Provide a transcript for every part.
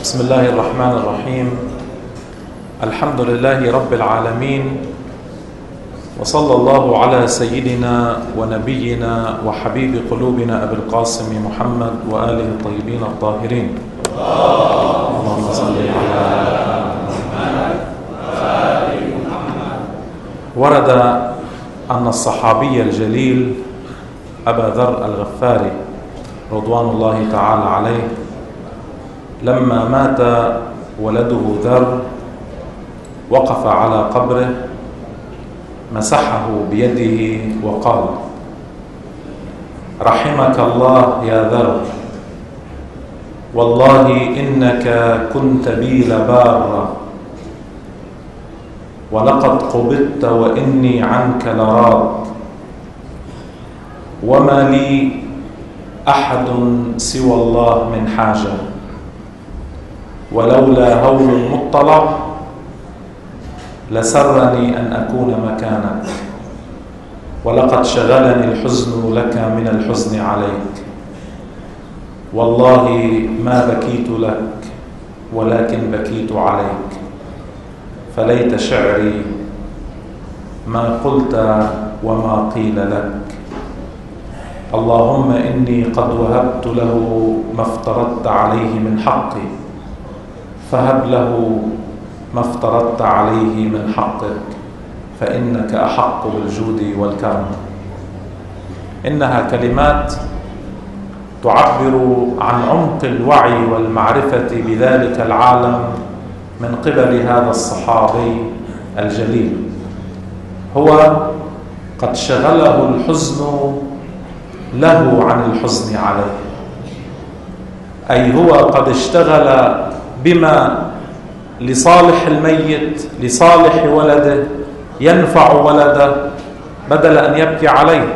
بسم الله الرحمن الرحيم. الحمد لله رب العالمين، وصلى الله على سيدنا ونبينا وحبيب قلوبنا أبي القاسم محمد وآله الطيبين الطاهرين. اللهم صل على محمد وآل محمد. ورد أن الصحابي الجليل أبا ذر الغفاري رضوان الله تعالى عليه لما مات ولده ذر وقف على قبره، مسحه بيده وقال: رحمك الله يا ذر، والله إنك كنت بي لبارا، ولقد قبضت وإني عنك لراض، وما لي أحد سوى الله من حاجة، ولولا هول المطلع لسرني أن أكون مكانك، ولقد شغلني الحزن لك من الحزن عليك، والله ما بكيت لك ولكن بكيت عليك، فليت شعري ما قلت وما قيل لك، اللهم إني قد وهبت له ما افترضت عليه من حقي، فهب له ما افترضت عليه من حقك، فإنك أحق بالجود والكرم. إنها كلمات تعبر عن عمق الوعي والمعرفة بذلك العالم من قبل هذا الصحابي الجليل. هو قد شغله الحزن له عن الحزن عليه، أي هو قد اشتغل بما لصالح الميت، لصالح ولده، ينفع ولده، بدل أن يبكي عليه،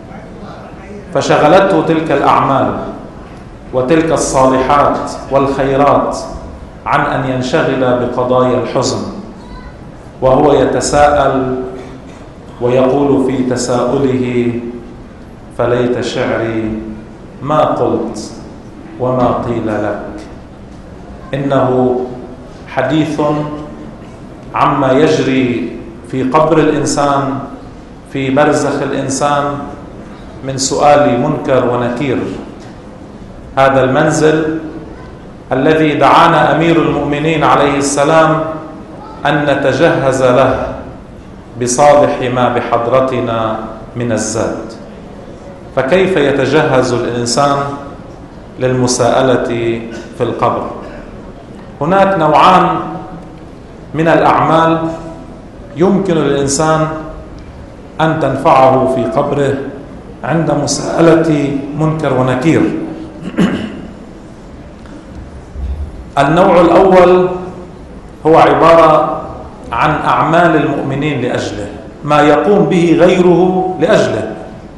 فشغلته تلك الأعمال وتلك الصالحات والخيرات عن أن ينشغل بقضايا الحزن، وهو يتساءل ويقول في تساؤله: فليت شعري ما قلت وما قيل لك. إنه حديث عما يجري في قبر الإنسان، في برزخ الإنسان، من سؤال منكر ونكير. هذا المنزل الذي دعانا أمير المؤمنين عليه السلام أن نتجهز له بصالح ما بحضرتنا من الزاد. فكيف يتجهز الإنسان للمساءلة في القبر؟ هناك نوعان من الأعمال يمكن للإنسان أن تنفعه في قبره عند مساءلة منكر ونكير. النوع الأول هو عبارة عن أعمال المؤمنين لأجله، ما يقوم به غيره لأجله،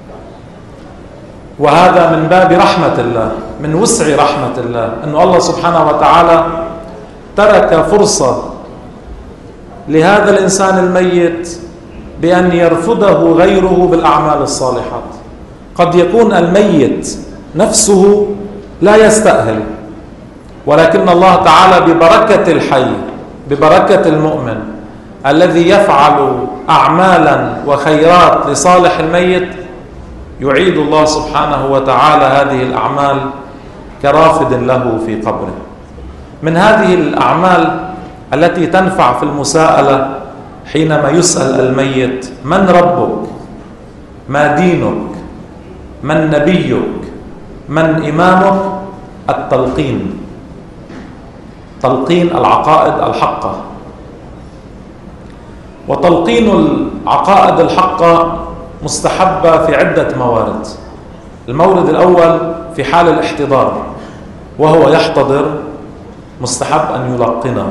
وهذا من باب رحمة الله، من وسع رحمة الله، أن الله سبحانه وتعالى ترك فرصة لهذا الإنسان الميت بأن يرفضه غيره بالأعمال الصالحات. قد يكون الميت نفسه لا يستأهل، ولكن الله تعالى ببركة الحي، ببركة المؤمن الذي يفعل أعمالا وخيرات لصالح الميت، يعيد الله سبحانه وتعالى هذه الأعمال كرافد له في قبره. من هذه الأعمال التي تنفع في المساءلة حينما يسأل الميت: من ربك؟ ما دينك؟ من نبيك؟ من إمامك؟ التلقين، تلقين العقائد الحقة. وتلقين العقائد الحقة مستحبة في عدة موارد. المورد الأول في حال الاحتضار، وهو يحتضر، مستحب أن يلقنه.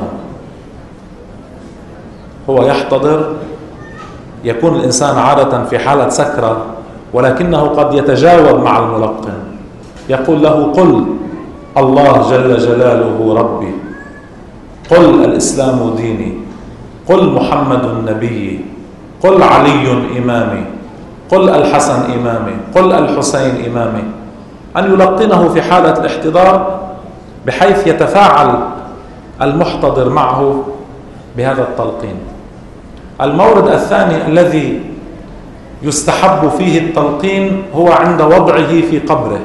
هو يحتضر، يكون الإنسان عادة في حالة سكرة، ولكنه قد يتجاوب مع الملقن، يقول له: قل الله جل جلاله ربي، قل الإسلام ديني، قل محمد نبيي، قل علي إمامي، قل الحسن إمامي، قل الحسين إمامي. أن يلقنه في حالة الاحتضار بحيث يتفاعل المحتضر معه بهذا التلقين. المورد الثاني الذي يستحب فيه التلقين هو عند وضعه في قبره.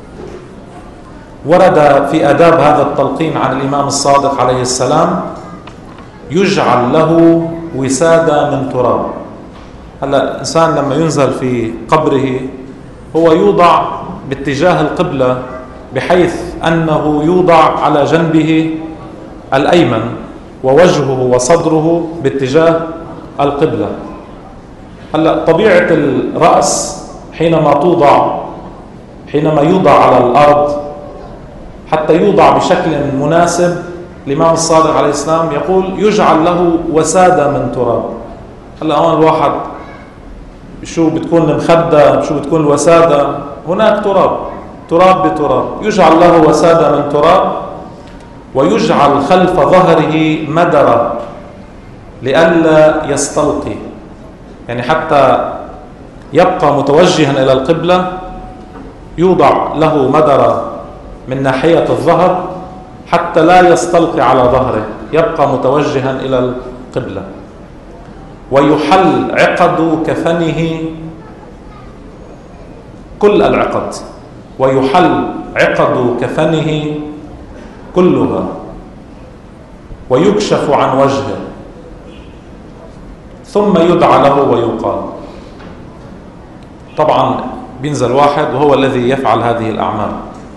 ورد في آداب هذا التلقين عن الإمام الصادق عليه السلام: يجعل له وسادة من تراب. هلا الإنسان لما ينزل في قبره هو يوضع باتجاه القبلة، بحيث أنه يوضع على جنبه الأيمن ووجهه وصدره باتجاه القبلة. هلا طبيعة الرأس حينما يوضع على الأرض حتى يوضع بشكل مناسب، الإمام الصادق عليه السلام يقول يجعل له وسادة من تراب. هلا هون الواحد شو بتكون المخدة، شو بتكون الوسادة؟ هناك تراب بتراب. يجعل له وسادة من تراب، ويجعل خلف ظهره مدرة لئلا يستلقي، يعني حتى يبقى متوجها إلى القبلة، يوضع له مدرة من ناحية الظهر حتى لا يستلقي على ظهره، يبقى متوجها إلى القبلة. ويحل عقد كفنه كل العقد، ويحل عقد كفنه كلها، ويكشف عن وجهه، ثم يدعى له ويقال. طبعا بينزل واحد وهو الذي يفعل هذه الأعمال: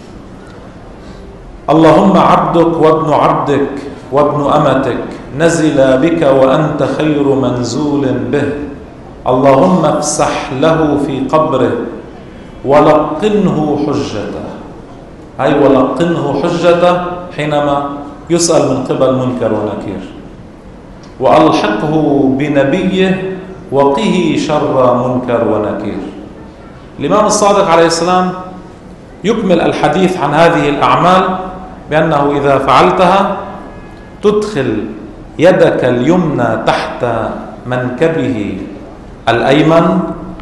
اللهم عبدك وابن عبدك وابن أمتك نزل بك وأنت خير منزول به، اللهم افسح له في قبره ولقنه حجته، أي ولقنه حجته حينما يسأل من قبل منكر ونكير، وألحقه بنبيه وقه شر منكر ونكير. الإمام الصادق عليه السلام يكمل الحديث عن هذه الأعمال بأنه إذا فعلتها تدخل يدك اليمنى تحت منكبه الأيمن،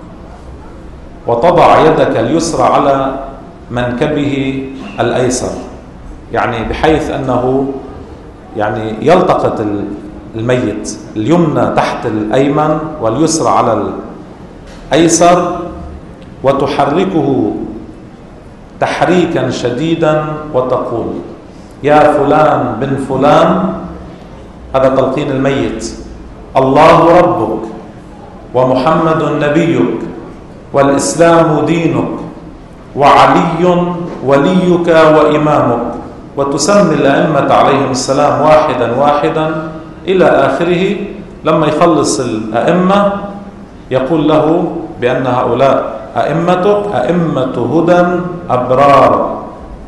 وتضع يدك اليسرى على منكبه الأيسر، يعني بحيث أنه يعني يلتقط الميت، اليمنى تحت الأيمن واليسرى على الأيسر، وتحركه تحريكا شديدا وتقول: يا فلان بن فلان، هذا تلقين الميت، الله ربك ومحمد نبيك والإسلام دينك وعلي وليك وإمامك، وتسمي الأئمة عليهم السلام واحدا واحدا إلى آخره. لما يخلص الأئمة يقول له بأن هؤلاء أئمتك أئمة هدى أبرار.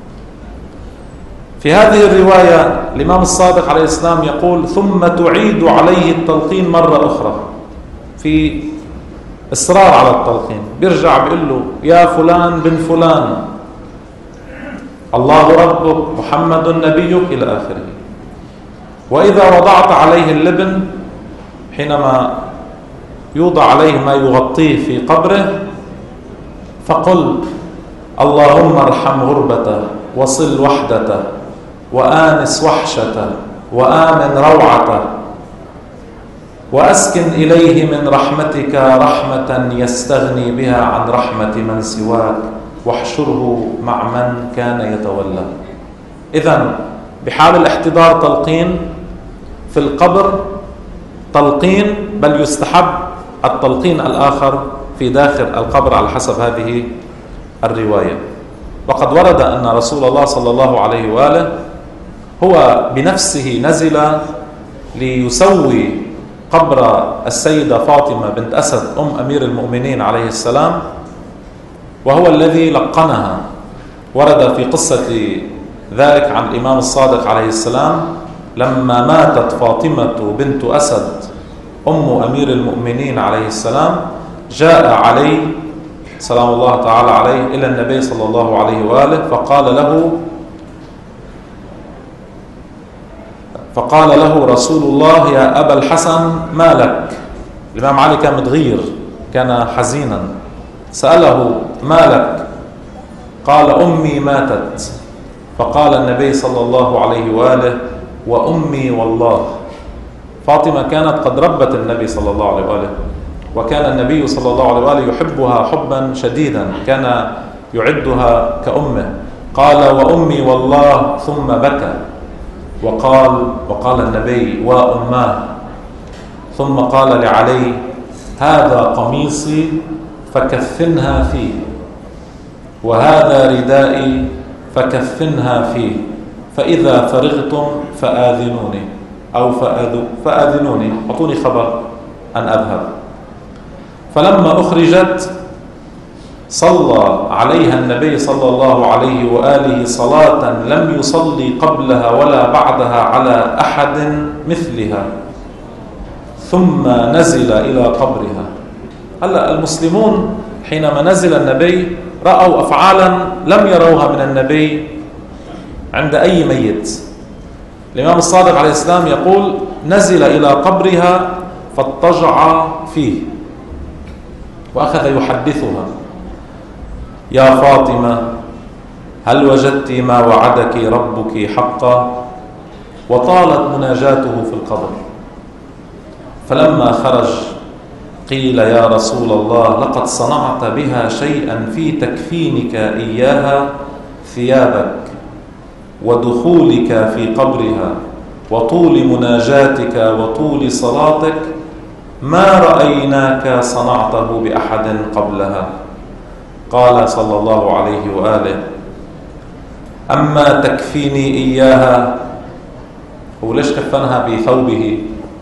في هذه الرواية الإمام الصادق عليه السلام يقول: ثم تعيد عليه التلقين مرة أخرى، في إصرار على التلقين، بيرجع بيقول له: يا فلان بن فلان، الله ربك محمد نبيك إلى آخره. وإذا وضعت عليه اللبن، حينما يوضع عليه ما يغطيه في قبره، فقل: اللهم ارحم غربته وصل وحدته وآنس وحشته وآمن روعته، وأسكن إليه من رحمتك رحمة يستغني بها عن رحمة من سواك، واحشره مع من كان يتولى. إذن بحال الاحتضار تلقين، في القبر تلقين، بل يستحب التلقين الآخر في داخل القبر على حسب هذه الرواية. وقد ورد أن رسول الله صلى الله عليه وآله هو بنفسه نزل ليسوي قبر السيدة فاطمة بنت أسد أم أمير المؤمنين عليه السلام، وهو الذي لقنها. ورد في قصة ذلك عن الإمام الصادق عليه السلام: لما ماتت فاطمة بنت أسد أم أمير المؤمنين عليه السلام، جاء علي سلام الله تعالى عليه إلى النبي صلى الله عليه وآله فقال له رسول الله: يا أبا الحسن ما لك؟ الإمام علي كان متغير، كان حزينا، سأله: ما لك؟ قال: أمي ماتت. فقال النبي صلى الله عليه وآله: وأمي والله. فاطمة كانت قد ربت النبي صلى الله عليه وآله، وكان النبي صلى الله عليه وآله يحبها حبا شديدا، كان يعدها كأمه. قال وأمي والله، ثم بكى وقال النبي وأماه، ثم قال لعلي هذا قميصي فكفنها فيه، وهذا ردائي فكفنها فيه، فإذا فرغتم فآذنوني أو فآذنوني، أعطوني خبر أن أذهب. فلما أخرجت صلى عليها النبي صلى الله عليه وآله صلاة لم يصلي قبلها ولا بعدها على أحد مثلها، ثم نزل إلى قبرها. هلأ المسلمون حينما نزل النبي رأوا أفعالا لم يروها من النبي عند أي ميت. الإمام الصادق عليه السلام يقول نزل إلى قبرها فاضطجع فيه وأخذ يحدثها: يا فاطمة، هل وجدت ما وعدك ربك حقا؟ وطالت مناجاته في القبر. فلما خرج قيل يا رسول الله لقد صنعت بها شيئا في تكفينك إياها ثيابك ودخولك في قبرها وطول مناجاتك وطول صلاتك ما رأيناك صنعته بأحد قبلها. قال صلى الله عليه وآله: أما تكفيني إياها، هو ليش كفنها بثوبه؟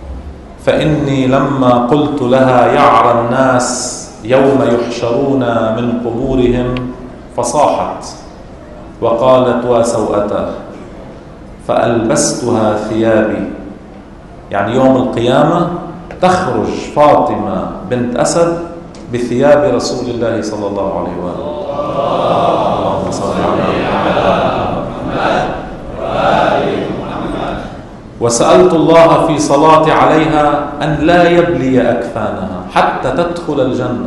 فإني لما قلت لها يعرى الناس يوم يحشرون من قبورهم فصاحت وقالت وسوءته، فألبستها ثيابي، يعني يوم القيامة تخرج فاطمة بنت أسد بثياب رسول الله صلى الله عليه وآله. اللهم صل على محمد وآل محمد. وسألت الله في صلاتي عليها أن لا يبلي أكفانها حتى تدخل الجنة،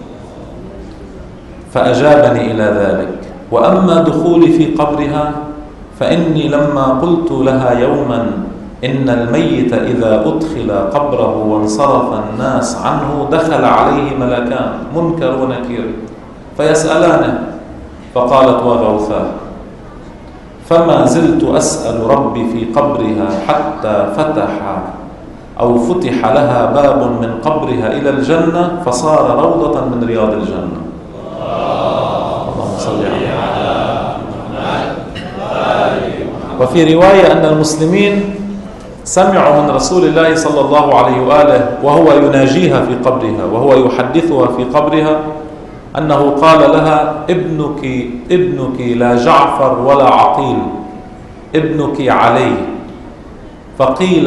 فأجابني إلى ذلك. وأما دخولي في قبرها فإني لما قلت لها يوما إن الميت إذا أدخل قبره وانصرف الناس عنه دخل عليه ملكان منكر ونكير فيسألانه، فقالت وغوثاه، فما زلت أسأل ربي في قبرها حتى فتح لها باب من قبرها إلى الجنة فصار روضة من رياض الجنة. اللهم صل على محمد. وفي رواية أن المسلمين سمعوا من رسول الله صلى الله عليه وآله وهو يناجيها في قبرها وهو يحدثها في قبرها أنه قال لها: ابنك لا جعفر ولا عقيل، ابنك علي. فقيل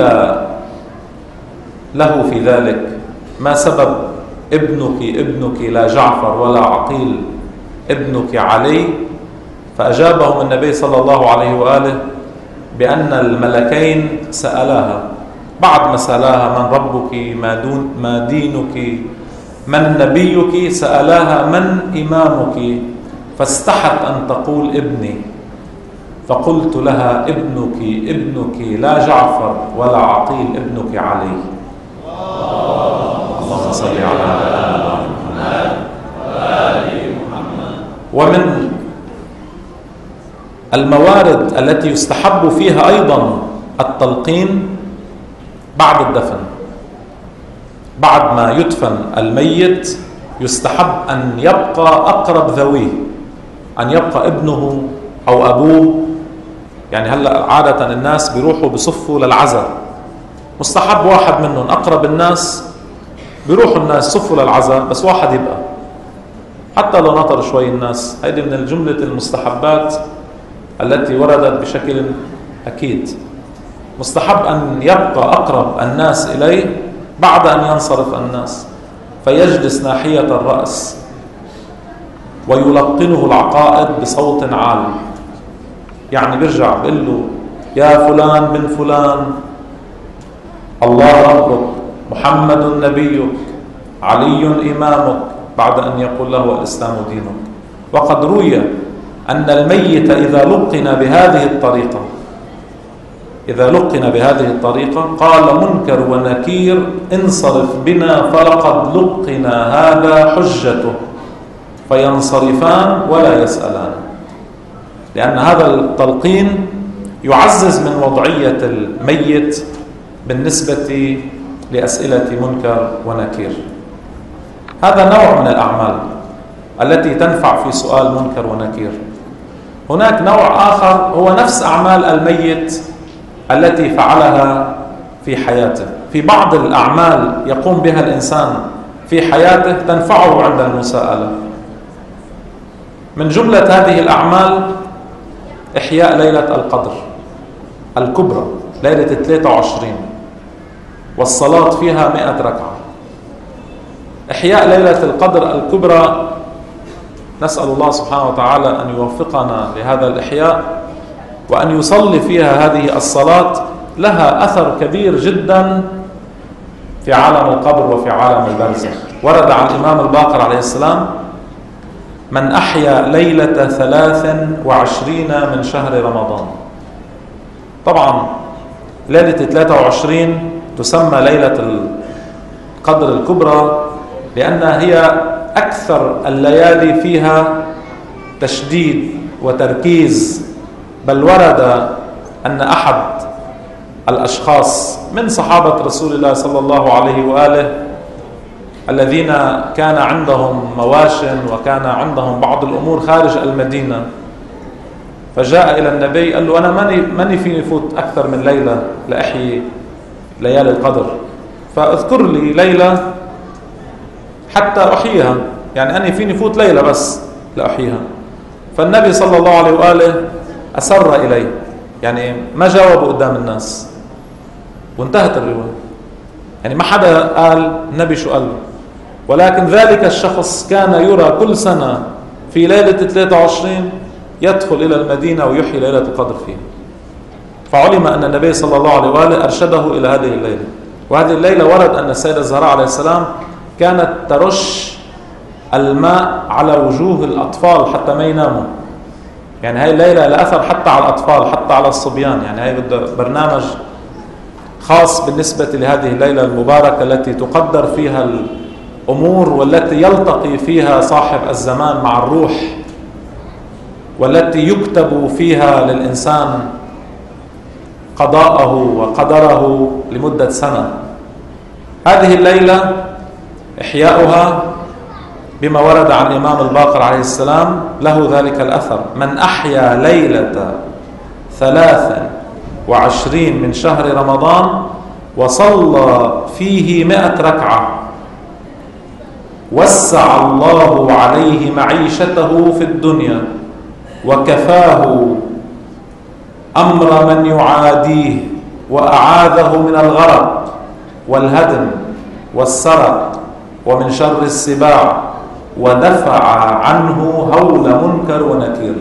له في ذلك: ما سبب ابنك لا جعفر ولا عقيل، ابنك علي؟ فأجابهم النبي صلى الله عليه وآله بأن الملكين سألاها بعد ما سألاها من ربك، ما دينك، من نبيك، سألاها من إمامك، فاستحت أن تقول ابني. فقلت لها: ابنك لا جعفر ولا عقيل، ابنك علي. اللهم صل على محمد وآل محمد. ومن الموارد التي يستحب فيها أيضا التلقين بعد الدفن. بعد ما يدفن الميت يستحب أن يبقى أقرب ذويه، أن يبقى ابنه أو أبوه. يعني هلأ عادة الناس بيروحوا بصفوا للعزاء، مستحب واحد منهم أقرب الناس، بيروحوا الناس صفوا للعزاء بس واحد يبقى، حتى لو نطر شوي الناس. هذه من الجملة المستحبات التي وردت بشكل أكيد. مستحب أن يبقى أقرب الناس إليه بعد أن ينصرف الناس، فيجلس ناحية الرأس ويلقنه العقائد بصوت عالي. يعني بيرجع بيقول له: يا فلان بن فلان، الله ربك، محمد نبيك، علي إمامك، بعد أن يقول له الإسلام دينك. وقد روي أن الميت إذا لقن بهذه الطريقة إذا لقن بهذه الطريقة قال منكر ونكير انصرف بنا فلقد لقنا هذا حجته، فينصرفان ولا يسألان، لأن هذا التلقين يعزز من وضعية الميت بالنسبة لأسئلة منكر ونكير. هذا نوع من الأعمال التي تنفع في سؤال منكر ونكير. هناك نوع آخر هو نفس أعمال الميت التي فعلها في حياته. في بعض الأعمال يقوم بها الإنسان في حياته تنفعه عند المساءلة. من جملة هذه الأعمال إحياء ليلة القدر الكبرى، ليلة 23، والصلاة فيها 100 ركعة. إحياء ليلة القدر الكبرى نسأل الله سبحانه وتعالى أن يوفقنا لهذا الإحياء، وأن يصلي فيها هذه الصلاة، لها أثر كبير جدا في عالم القبر وفي عالم البرزخ. ورد عن الإمام الباقر عليه السلام: من أحيا ليلة 23 من شهر رمضان. طبعا ليلة 23 تسمى ليلة القدر الكبرى لأنها هي أكثر الليالي فيها تشديد وتركيز. بل ورد أن أحد الأشخاص من صحابة رسول الله صلى الله عليه وآله الذين كان عندهم مواشن وكان عندهم بعض الأمور خارج المدينة، فجاء إلى النبي قال له: أنا ماني فيني فوت أكثر من ليلة لأحيي ليالي القدر، فاذكر لي ليلة حتى أحييها، يعني أنا فيني فوت ليلة بس لأحييها. فالنبي صلى الله عليه وآله أسر إليه، يعني ما جاوبه قدام الناس، وانتهت الرواية. يعني ما حدا قال النبي شو قال له، ولكن ذلك الشخص كان يرى كل سنة في ليلة 23 يدخل إلى المدينة ويحيي ليلة القدر فيها. فعلم أن النبي صلى الله عليه وآله أرشده إلى هذه الليلة. وهذه الليلة ورد أن السيدة الزهراء عليه السلام كانت ترش الماء على وجوه الأطفال حتى ما يناموا. يعني هاي الليلة لها أثر حتى على الأطفال، حتى على الصبيان. يعني هاي برنامج خاص بالنسبة لهذه الليلة المباركة التي تقدر فيها الأمور، والتي يلتقي فيها صاحب الزمان مع الروح، والتي يكتب فيها للإنسان قضاءه وقدره لمدة سنة. هذه الليلة إحياؤها بما ورد عن الإمام الباقر عليه السلام له ذلك الأثر: من أحيا ليلة 23 من شهر رمضان وصلى فيه 100 ركعة وسع الله عليه معيشته في الدنيا وكفاه أمر من يعاديه وأعاذه من الغرق والهدم والسرق ومن شر السباع، ودفع عنه هول منكر ونكير،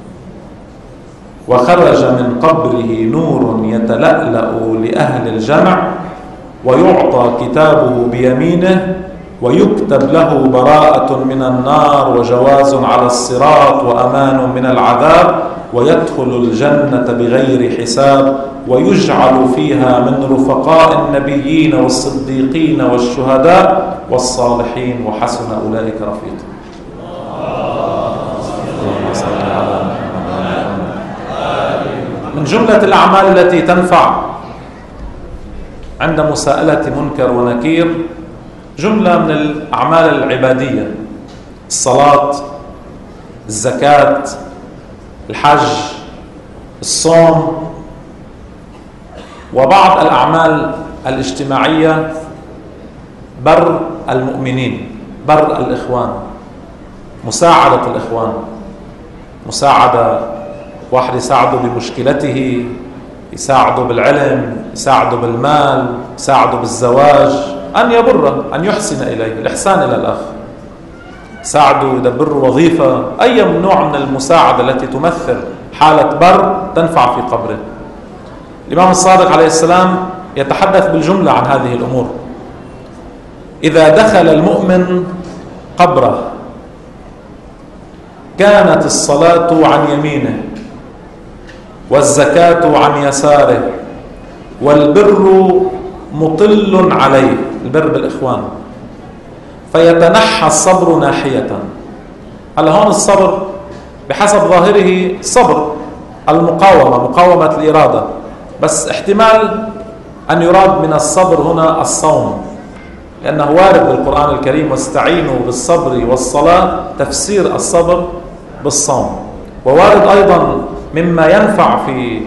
وخرج من قبره نور يتلألأ لأهل الجمع، ويعطى كتابه بيمينه، ويكتب له براءة من النار وجواز على الصراط وأمان من العذاب، ويدخل الجنة بغير حساب، ويجعل فيها من رفقاء النبيين والصديقين والشهداء والصالحين، وحسن أولئك رفيقا. من جملة الأعمال التي تنفع عند مساءلة منكر ونكير جملة من الأعمال العبادية: الصلاة، الزكاة، الحج، الصوم، وبعض الأعمال الاجتماعية، بر المؤمنين، بر الإخوان، مساعدة الإخوان، مساعدة واحد يساعده بمشكلته، يساعده بالعلم، يساعده بالمال، يساعده بالزواج، أن يبره، أن يحسن إليه، الإحسان إلى الأخ، ساعده يدبر وظيفة، أي نوع من المساعدة التي تمثل حالة بر تنفع في قبره. الإمام الصادق عليه السلام يتحدث بالجملة عن هذه الأمور: إذا دخل المؤمن قبره كانت الصلاة عن يمينه والزكاة عن يساره والبر مطل عليه، البر بالإخوان، فيتنحى الصبر ناحية. هلا هون الصبر بحسب ظاهره صبر المقاومة، مقاومة الإرادة، بس احتمال أن يراد من الصبر هنا الصوم، لأنه وارد بالقرآن الكريم واستعينوا بالصبر والصلاة تفسير الصبر بالصوم. ووارد أيضا مما ينفع في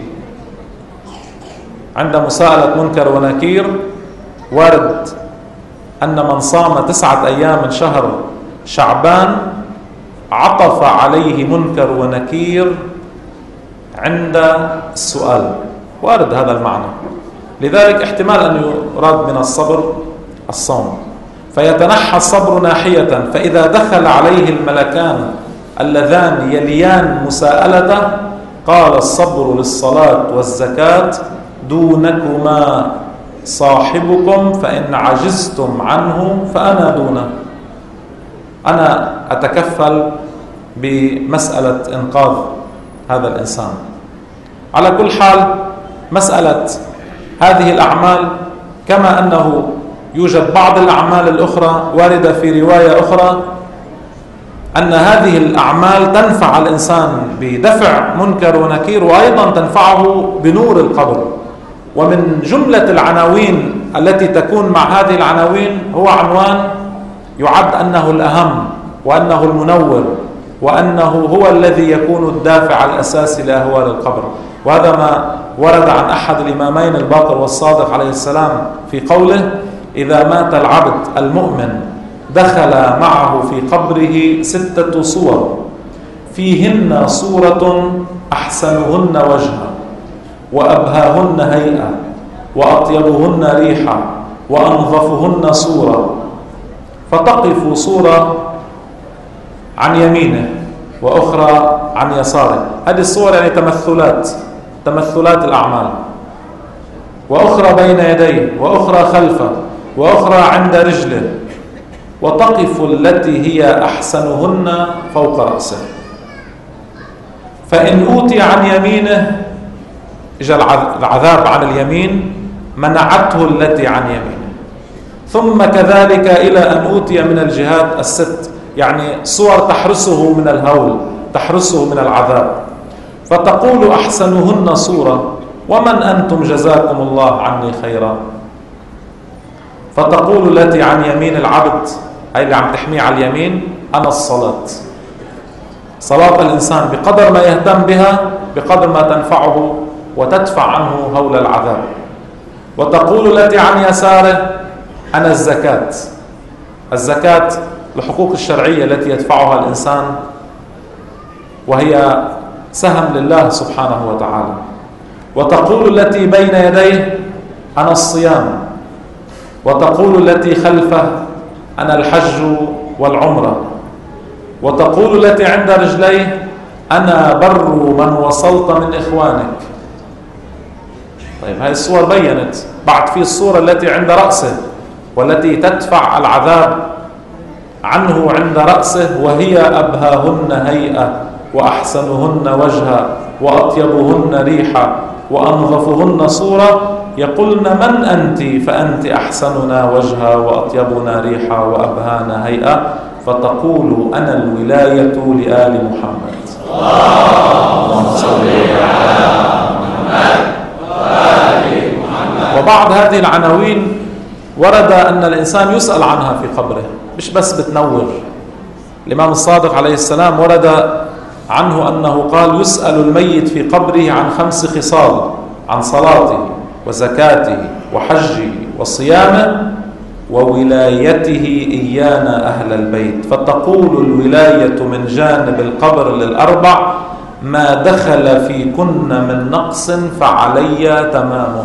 عند مساءلة منكر ونكير، وارد أن من صام 9 أيام من شهر شعبان عطف عليه منكر ونكير عند السؤال، وارد هذا المعنى. لذلك احتمال أن يراد من الصبر الصوم. فيتنحى الصبر ناحية، فإذا دخل عليه الملكان اللذان يليان مساءلته قال الصبر للصلاة والزكاة دونكما صاحبكم، فإن عجزتم عنه فأنا دونه، أنا أتكفل بمسألة إنقاذ هذا الإنسان. على كل حال مسألة هذه الأعمال، كما أنه يوجد بعض الأعمال الأخرى واردة في رواية أخرى أن هذه الأعمال تنفع الإنسان بدفع منكر ونكير، وأيضا تنفعه بنور القبر. ومن جملة العناوين التي تكون مع هذه العناوين هو عنوان يعد أنه الأهم وأنه المنور وأنه هو الذي يكون الدافع الأساسي لأهوال القبر. وهذا ما ورد عن أحد الإمامين الباقر والصادق عليه السلام في قوله: إذا مات العبد المؤمن دخل معه في قبره 6 صور فيهن صورة أحسنهن وجها وأبهاهن هيئة وأطيبهن ريحا وأنظفهن صورة، فتقف صورة عن يمينه وأخرى عن يساره. هذه الصور يعني تمثلات الأعمال، وأخرى بين يديه وأخرى خلفه وأخرى عند رجله، وتقف التي هي أحسنهن فوق رأسه. فإن أوتي عن يمينه، إجا العذاب عن اليمين، منعته التي عن يمينه، ثم كذلك إلى أن أوتي من الجهات ال6، يعني صور تحرسه من الهول، تحرسه من العذاب. فتقول أحسنهن صورة: ومن أنتم جزاكم الله عني خيرا. فتقول التي عن يمين العبد، أي اللي عم تحميه على اليمين: أنا الصلاة. صلاة الإنسان بقدر ما يهتم بها بقدر ما تنفعه وتدفع عنه هول العذاب. وتقول التي عن يساره: أنا الزكاة. الزكاة الحقوق الشرعية التي يدفعها الإنسان، وهي سهم لله سبحانه وتعالى. وتقول التي بين يديه: أنا الصيام. وتقول التي خلفه: أنا الحج والعمرة. وتقول التي عند رجليه: أنا بر من وصلت من إخوانك. طيب هذه الصور بينت. بعد في الصورة التي عند رأسه والتي تدفع العذاب عنه عند رأسه، وهي أبهاهن هيئة وأحسنهن وجها وأطيبهن ريحا وأنظفهن صورة، يقولن: من أنت؟ فأنت أحسننا وجها وأطيبنا ريحا وأبهانا هيئة. فتقول: أنا الولاية لآل محمد. اللهم صل على محمد وآل محمد. وبعض هذه العناوين ورد أن الإنسان يسأل عنها في قبره، مش بس بتنور. الإمام الصادق عليه السلام ورد عنه أنه قال: يسأل الميت في قبره عن 5 خصال: عن صلاته وزكاته وحجه وصيامه وولايته إيانا أهل البيت. فتقول الولاية من جانب القبر لل4: ما دخل فيكن من نقص فعلي تمامه.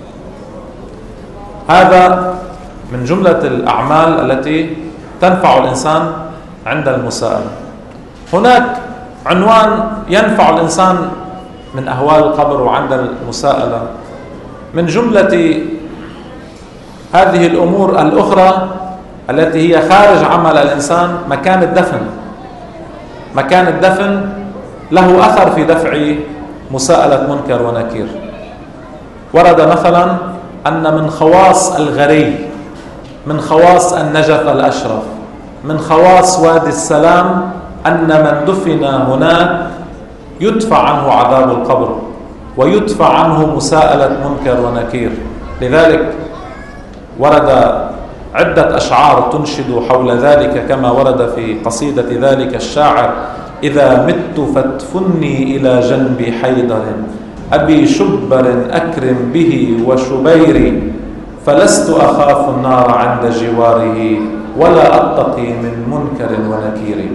هذا من جملة الأعمال التي تنفع الإنسان عند المساءلة. هناك عنوان ينفع الإنسان من أهوال القبر وعند المساءلة، من جملة هذه الأمور الأخرى التي هي خارج عمل الإنسان: مكان الدفن. مكان الدفن له أثر في دفع مساءلة منكر ونكير. ورد مثلا أن من خواص الغري، من خواص النجف الأشرف، من خواص وادي السلام أن من دفن هناك يدفع عنه عذاب القبر ويدفع عنه مساءلة منكر ونكير. لذلك ورد عدة أشعار تنشد حول ذلك، كما ورد في قصيدة ذلك الشاعر: إذا مت فادفني إلى جنب حيدر، أبي شبر أكرم به وشبيري، فلست أخاف النار عند جواره ولا أتقي من منكر ونكير.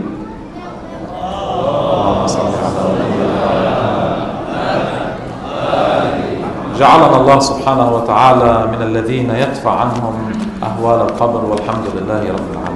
اللهم صل جعلنا الله سبحانه وتعالى من الذين يدفع عنهم أهوال القبر، والحمد لله رب العالمين.